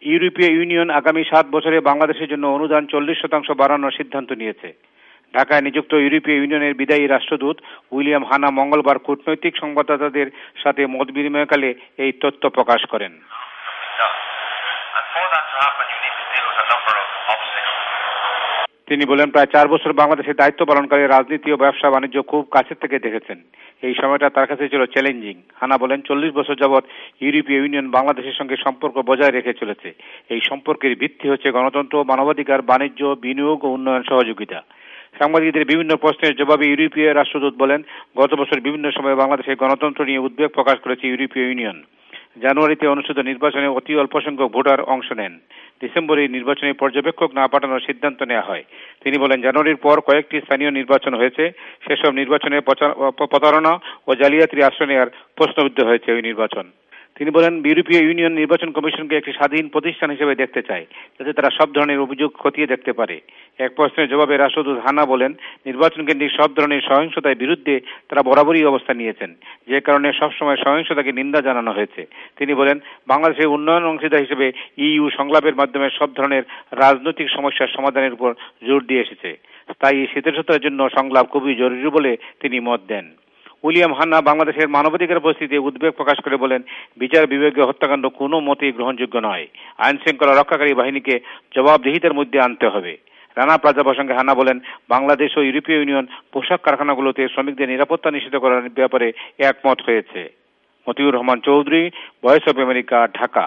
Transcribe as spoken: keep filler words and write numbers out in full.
ইউরোপীয় ইউনিয়ন আগামী সাত বছরে বাংলাদেশের জন্য অনুদান চল্লিশ শতাংশ বাড়ানোর সিদ্ধান্ত নিয়েছে। ঢাকায় নিযুক্ত ইউরোপীয় ইউনিয়নের বিদায়ী রাষ্ট্রদূত উইলিয়াম হানা মঙ্গলবার কূটনৈতিক সংবাদদাতাদের সাথে মত বিনিময়কালে এই তথ্য প্রকাশ করেন। তিনি বলেন, প্রায় চার বছর বাংলাদেশের দায়িত্ব পালনকারী রাজনীতি ও ব্যবসা বাণিজ্য খুব কাছের থেকে দেখেছেন। এই সময়টা তার কাছে ছিল চ্যালেঞ্জিং। হানা বলেন, চল্লিশ বছর যাবৎ ইউরোপীয় ইউনিয়ন বাংলাদেশের সঙ্গে সম্পর্ক বজায় রেখে চলেছে। এই সম্পর্কের ভিত্তি হচ্ছে গণতন্ত্র, মানবাধিকার, বাণিজ্য, বিনিয়োগ ও উন্নয়ন সহযোগিতা। সাংবাদিকদের বিভিন্ন প্রশ্নের জবাবে ইউরোপীয় রাষ্ট্রদূত বলেন, গত বছর বিভিন্ন সময়ে বাংলাদেশের গণতন্ত্র নিয়ে উদ্বেগ প্রকাশ করেছে ইউরোপীয় ইউনিয়ন। জানুয়ারিতে অনুষ্ঠিত নির্বাচনে অতি অল্প সংখ্যক ভোটার অংশ নেন। ডিসেম্বরে নির্বাচনে পর্যবেক্ষক না পাঠানোর সিদ্ধান্ত নেওয়া হয়। তিনি বলেন, জানুয়ারির পর কয়েকটি স্থানীয় নির্বাচন হয়েছে। সেসব নির্বাচনে প্রতারণা ও জালিয়াতির আশ্রয় নেওয়ার প্রশ্নবিদ্ধ হয়েছে ওই নির্বাচন। তিনি বলেন, ইউরোপীয় ইউনিয়ন নির্বাচন কমিশনকে একটি স্বাধীন প্রতিষ্ঠান হিসেবে দেখতে চায়, যাতে তারা সব ধরনের অভিযোগ খতিয়ে দেখতে পারে। এক প্রশ্নের জবাবে রাষ্ট্রদূত হানা বলেন, নির্বাচন কেন্দ্রিক সব ধরনের সহিংসতার বিরুদ্ধে তারা বরাবরই অবস্থান নিয়েছেন, যে কারণে সবসময় সহিংসতাকে নিন্দা জানানো হয়েছে। তিনি বলেন, বাংলাদেশের উন্নয়ন অংশীদার হিসেবে ইইউ সংলাপের মাধ্যমে সব ধরনের রাজনৈতিক সমস্যার সমাধানের উপর জোর দিয়ে এসেছে। স্থায়ী স্থিতিশীলতার জন্য সংলাপ খুবই জরুরি বলে তিনি মত দেন। উইলিয়াম হান্না বাংলাদেশের মানবাধিকার পরিস্থিতিতে উদ্বেগ প্রকাশ করে বলেন, বিচার বিভাগীয় হত্যাকাণ্ড কোনো মতেই গ্রহণযোগ্য নয়। আইন শৃঙ্খলা রক্ষাকারী বাহিনীকে জবাবদিহিতার মধ্যে আনতে হবে। রানা প্লাজা প্রসঙ্গে হান্না বলেন, বাংলাদেশ ও ইউরোপীয় ইউনিয়ন পোশাক কারখানাগুলোতে শ্রমিকদের নিরাপত্তা নিশ্চিত করার ব্যাপারে একমত হয়েছে। Motiur Rahman Chowdhury, voice of America, Dhaka.